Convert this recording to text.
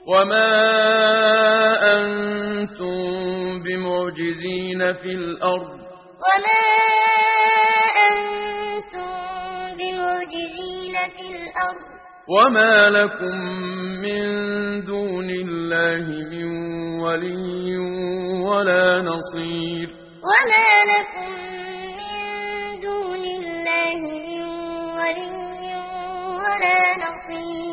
وما أنتم بمعجزين في الأرض وما أنتم بمعجزين في الأرض وما لكم من دون الله من ولي ولا نصير وما لكم من دون الله من ولي ولا نصير